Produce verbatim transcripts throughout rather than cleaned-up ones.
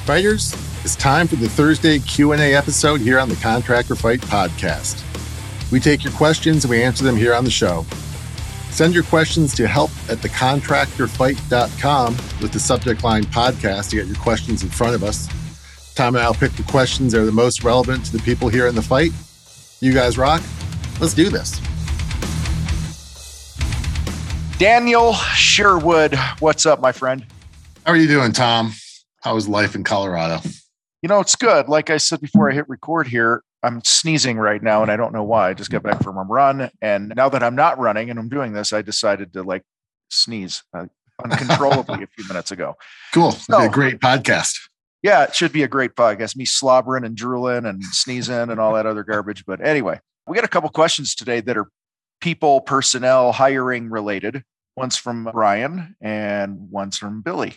Fighters, it's time for the Thursday Q and A episode here on the Contractor Fight podcast. We take your questions and we answer them here on the show. Send your questions to help at the contractor fight dot com with the subject line podcast to get your questions in front of us. Tom and I'll pick the questions that are the most relevant to the people here in the fight. You guys rock. Let's do this. Daniel Sherwood, what's up, my friend? How are you doing, Tom? How is life in Colorado? You know, it's good. Like I said before I hit record here, I'm sneezing right now, and I don't know why. I just got back from a run, and now that I'm not running and I'm doing this, I decided to like sneeze uh, uncontrollably a few minutes ago. Cool. It'll so, be a great podcast. Yeah, it should be a great podcast. Me slobbering and drooling and sneezing and all that other garbage. But anyway, we got a couple questions today that are people, personnel, hiring related. One's from Brian and one's from Billy.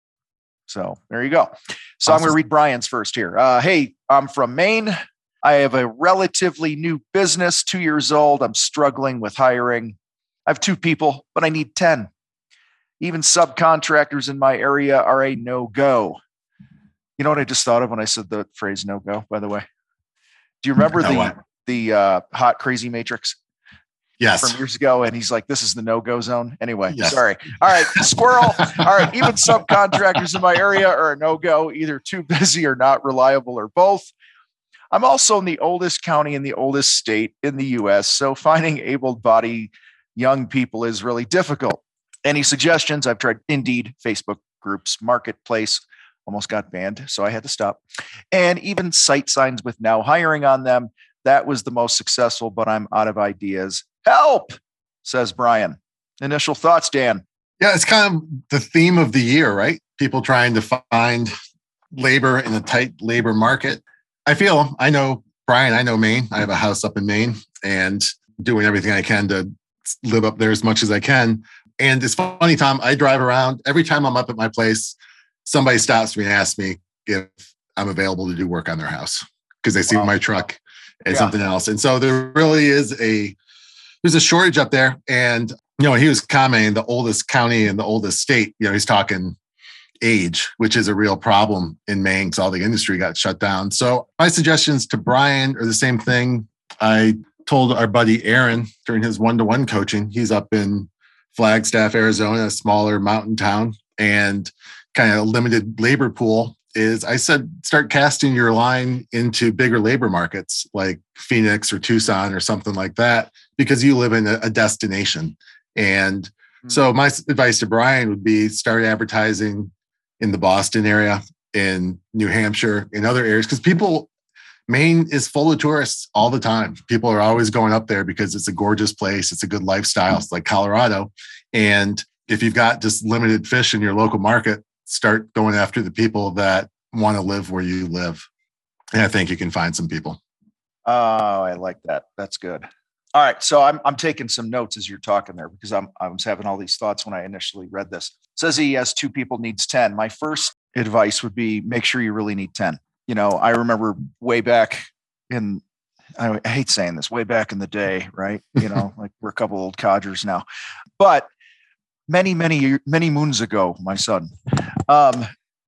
So there you go. So awesome. I'm going to read Brian's first here. Uh, hey, I'm from Maine. I have a relatively new business, two years old. I'm struggling with hiring. I have two people, but I need ten. Even subcontractors in my area are a no-go. You know what I just thought of when I said the phrase no-go, by the way? Do you remember no, the, what? the uh, Hot Crazy Matrix? Yes. From years ago. And he's like, this is the no-go zone. Anyway, yes. Sorry. All right. Squirrel. All right. Even subcontractors in my area are a no-go, either too busy or not reliable or both. I'm also in the oldest county in the oldest state in the U S, so finding able-bodied young people is really difficult. Any suggestions? I've tried Indeed, Facebook groups, Marketplace, almost got banned, so I had to stop. And even site signs with now hiring on them. That was the most successful, but I'm out of ideas. Help, says Brian. Initial thoughts, Dan? Yeah, it's kind of the theme of the year, right? People trying to find labor in a tight labor market. I feel, I know, Brian, I know Maine. I have a house up in Maine and doing everything I can to live up there as much as I can. And it's funny, Tom, I drive around. Every time I'm up at my place, somebody stops me and asks me if I'm available to do work on their house because they see wow. my truck and yeah. something else. And so there really is a, there's a shortage up there. And, you know, he was commenting the oldest county and the oldest state, you know, he's talking age, which is a real problem in Maine because all the industry got shut down. So my suggestions to Brian are the same thing I told our buddy Aaron during his one-to-one coaching. He's up in Flagstaff, Arizona, a smaller mountain town, and kind of limited labor pool is I said, start casting your line into bigger labor markets like Phoenix or Tucson or something like that, because you live in a, a destination. And mm-hmm. so my advice to Brian would be start advertising in the Boston area, in New Hampshire, in other areas, because people, Maine is full of tourists all the time. People are always going up there because it's a gorgeous place. It's a good lifestyle. It's like Colorado. And if you've got just limited fish in your local market, start going after the people that want to live where you live. And I think you can find some people. Oh, I like that. That's good. All right. So I'm I'm taking some notes as you're talking there because I'm I was having all these thoughts when I initially read this. It says he has two people, needs ten. My first advice would be make sure you really need ten. You know, I remember way back in, I hate saying this, way back in the day, right? You know, like we're a couple old codgers now. But many, many, many moons ago, my son, um,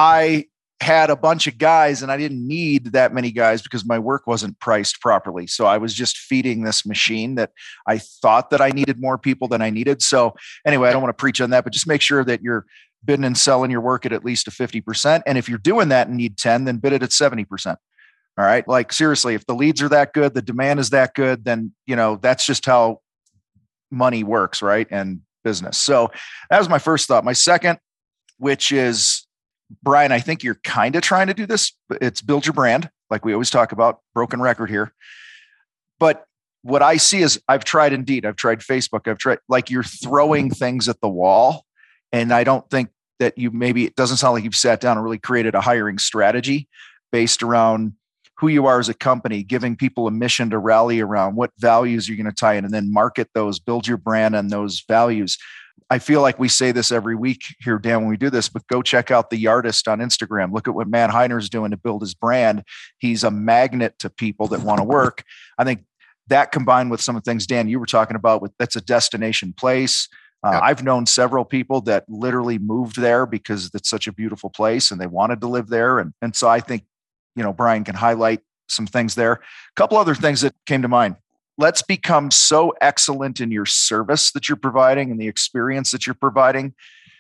I had a bunch of guys and I didn't need that many guys because my work wasn't priced properly. So I was just feeding this machine that I thought that I needed more people than I needed. So anyway, I don't want to preach on that, but just make sure that you're bidding and selling your work at at least a fifty percent. And if you're doing that and need ten, then bid it at seventy percent. All right. Like seriously, if the leads are that good, the demand is that good, then, you know, that's just how money works. Right. And business. So that was my first thought. My second, which is, Brian, I think you're kind of trying to do this, but it's build your brand. Like we always talk about, broken record here. But what I see is I've tried Indeed, I've tried Facebook, I've tried, like you're throwing things at the wall. And I don't think that you maybe, it doesn't sound like you've sat down and really created a hiring strategy based around who you are as a company, giving people a mission to rally around, what values you're going to tie in, and then market those, build your brand on those values. I feel like we say this every week here, Dan, when we do this, but go check out the Yardist on Instagram. Look at what Matt Heiner's doing to build his brand. He's a magnet to people that want to work. I think that combined with some of the things, Dan, you were talking about, with that's a destination place. Uh, Yep. I've known several people that literally moved there because it's such a beautiful place and they wanted to live there. And, and so I think, you know, Brian can highlight some things there. A couple other things that came to mind. Let's become so excellent in your service that you're providing and the experience that you're providing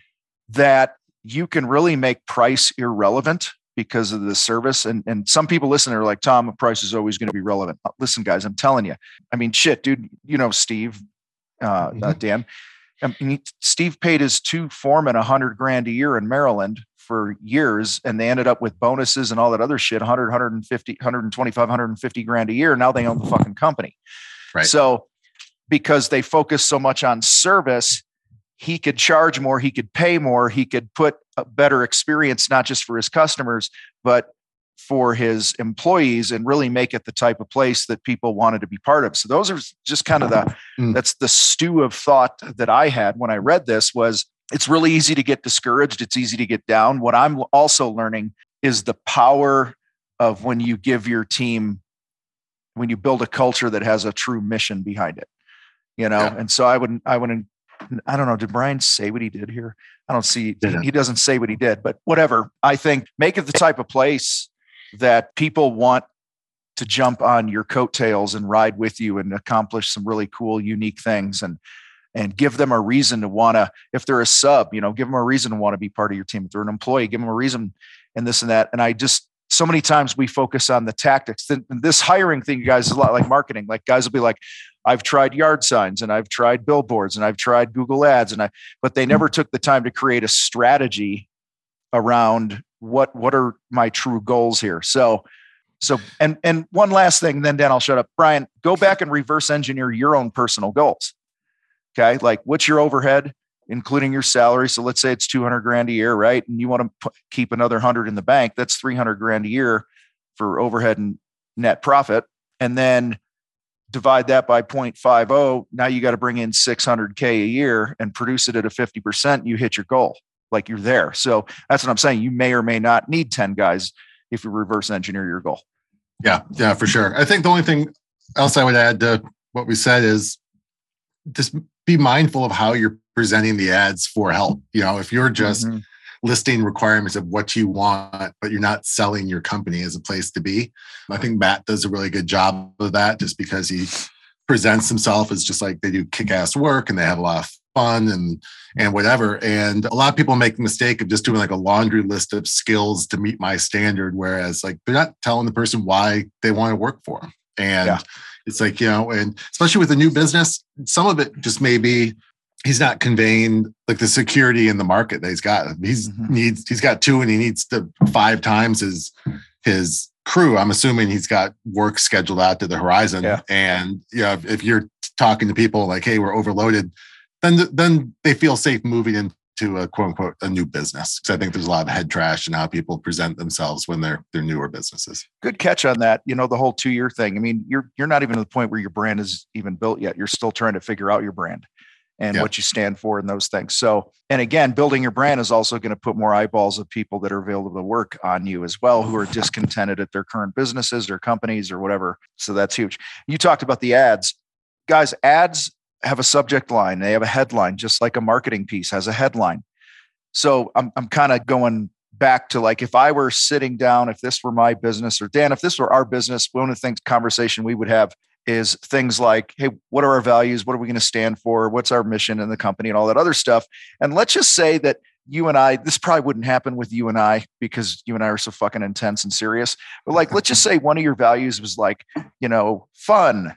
that you can really make price irrelevant because of the service. And, and some people listen, are like, Tom, price is always going to be relevant. Listen, guys, I'm telling you. I mean, shit, dude, you know, Steve, uh, mm-hmm. uh, Dan, I mean, Steve paid his two foremen a hundred grand a year in Maryland for years, and they ended up with bonuses and all that other shit, one hundred, one hundred fifty, one hundred twenty-five, one hundred fifty grand a year. Now they own the fucking company. Right. So because they focus so much on service, he could charge more, he could pay more, he could put a better experience, not just for his customers, but for his employees, and really make it the type of place that people wanted to be part of. So those are just kind of the, mm. that's the stew of thought that I had when I read this. Was it's really easy to get discouraged. It's easy to get down. What I'm also learning is the power of when you give your team, when you build a culture that has a true mission behind it, you know? Yeah. And so I wouldn't, I wouldn't, I don't know. Did Brian say what he did here? I don't see, he, he doesn't say what he did, but whatever. I think make it the type of place that people want to jump on your coattails and ride with you and accomplish some really cool, unique things, and, and give them a reason to want to, if they're a sub, you know, give them a reason to want to be part of your team. If they're an employee, give them a reason, and this and that. And I just, so many times we focus on the tactics. This hiring thing, you guys, is a lot like marketing. Like guys will be like, I've tried yard signs and I've tried billboards and I've tried Google ads, and I, but they never took the time to create a strategy around what, what are my true goals here. So, so, and, and one last thing, then Dan, I'll shut up. Brian, go back and reverse engineer your own personal goals. Okay. Like what's your overhead, including your salary? So let's say it's two hundred grand a year, right? And you want to p- keep another hundred in the bank. That's three hundred grand a year for overhead and net profit. And then divide that by zero point five zero. Now you got to bring in six hundred K a year and produce it at a fifty percent. You hit your goal. Like you're there. So that's what I'm saying. You may or may not need ten guys if you reverse engineer your goal. Yeah. Yeah, for sure. I think the only thing else I would add to what we said is just be mindful of how you're presenting the ads for help. You know, if you're just mm-hmm. listing requirements of what you want, but you're not selling your company as a place to be. I think Matt does a really good job of that, just because he presents himself as just like they do kick-ass work and they have a lot of fun and and whatever. And a lot of people make the mistake of just doing like a laundry list of skills to meet my standard, whereas like they're not telling the person why they want to work for them. And yeah. it's like, you know, and especially with a new business, some of it just may be he's not conveying like the security in the market that he's got. He's mm-hmm. needs he's got two and he needs to five times his his crew. I'm assuming he's got work scheduled out to the horizon. Yeah. And you know, if, if you're talking to people like, hey, we're overloaded, then then they feel safe moving into a quote unquote a new business. Because I think there's a lot of head trash in how people present themselves when they're they're newer businesses. Good catch on that. You know, the whole two year thing. I mean, you're you're not even to the point where your brand is even built yet. You're still trying to figure out your brand and yeah. what you stand for and those things. So, and again, building your brand is also going to put more eyeballs of people that are available to work on you as well, who are discontented at their current businesses, their companies or whatever. So that's huge. You talked about the ads. Guys, ads have a subject line. They have a headline, just like a marketing piece has a headline. So I'm I'm kind of going back to like, if I were sitting down, if this were my business, or Dan, if this were our business, one of the things conversation we would have is things like, hey, what are our values? What are we going to stand for? What's our mission in the company and all that other stuff? And let's just say that you and I, this probably wouldn't happen with you and I because you and I are so fucking intense and serious. But like, let's just say one of your values was like, you know, fun.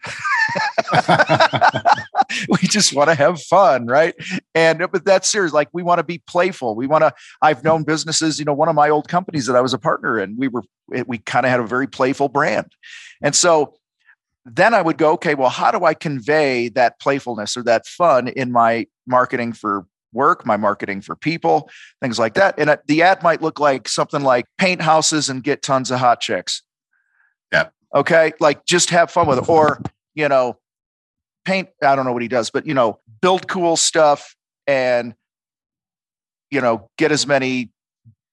We just want to have fun, right? And but that's serious. Like we want to be playful. We want to. I've known businesses. You know, one of my old companies that I was a partner in, we were we kind of had a very playful brand, and so then I would go, okay, well, how do I convey that playfulness or that fun in my marketing for work, my marketing for people, things like that? And the ad might look like something like paint houses and get tons of hot chicks. Yeah. Okay. Like just have fun with it. Or, you know, paint, I don't know what he does, but, you know, build cool stuff and, you know, get as many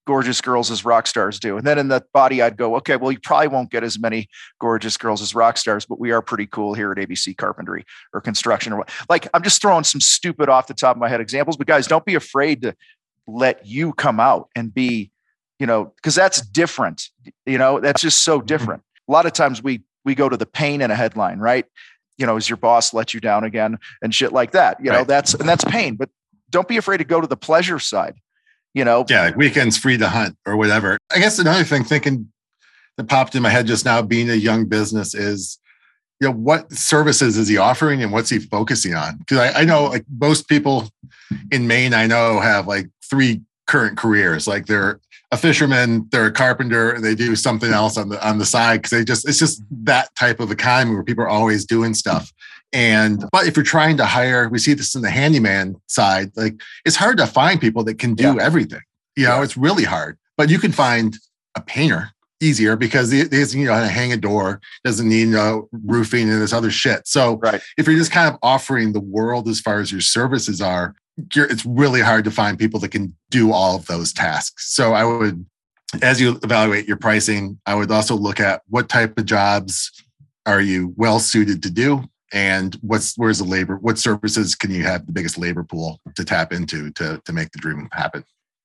gorgeous girls as rock stars do. And then in the body, I'd go, okay, well, you probably won't get as many gorgeous girls as rock stars, but we are pretty cool here at A B C Carpentry or Construction or what. Like, I'm just throwing some stupid off the top of my head examples, but guys, don't be afraid to let you come out and be, you know, because that's different. You know, that's just so different. A lot of times we we go to the pain in a headline, right? You know, is your boss let you down again and shit like that? You know, right. that's and that's pain. But don't be afraid to go to the pleasure side. You know, yeah, like weekends free to hunt or whatever. I guess another thing thinking that popped in my head just now, being a young business, is, you know, what services is he offering and what's he focusing on? Because I, I know like most people in Maine, I know have like three current careers. Like they're a fisherman, they're a carpenter, and they do something else on the on the side because they just it's just that type of economy where people are always doing stuff. And but if you're trying to hire, we see this in the handyman side, like it's hard to find people that can do yeah. everything. You know, yeah. it's really hard. But you can find a painter easier because it is, you know, how to hang a door, doesn't need, you know, roofing and this other shit. So right. if you're just kind of offering the world as far as your services are, you're, it's really hard to find people that can do all of those tasks. So I would, as you evaluate your pricing, I would also look at what type of jobs are you well suited to do. And what's where's the labor? What services can you have the biggest labor pool to tap into to, to make the dream happen?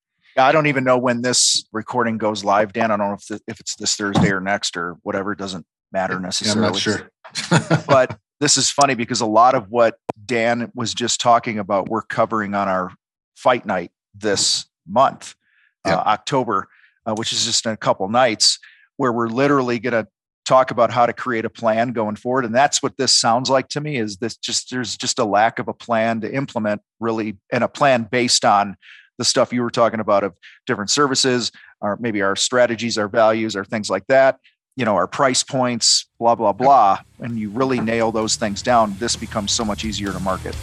I don't even know when this recording goes live, Dan. I don't know if the, if it's this Thursday or next or whatever. It doesn't matter necessarily. Yeah, I'm not sure. But this is funny because a lot of what Dan was just talking about, we're covering on our fight night this month, yeah. uh, October, uh, which is just in a couple nights, where we're literally going to talk about how to create a plan going forward. And that's what this sounds like to me, is this just, there's just a lack of a plan to implement really, and a plan based on the stuff you were talking about of different services, or maybe our strategies, our values, or things like that, you know, our price points, blah, blah, blah. And you really nail those things down, this becomes so much easier to market.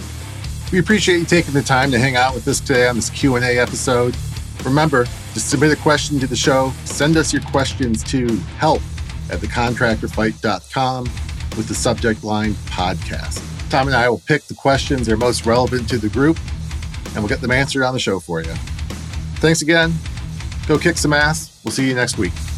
We appreciate you taking the time to hang out with us today on this Q and A episode. Remember, to submit a question to the show, send us your questions to help at the contractor fight dot com with the subject line podcast. Tom and I will pick the questions that are most relevant to the group, and we'll get them answered on the show for you. Thanks again. Go kick some ass. We'll see you next week.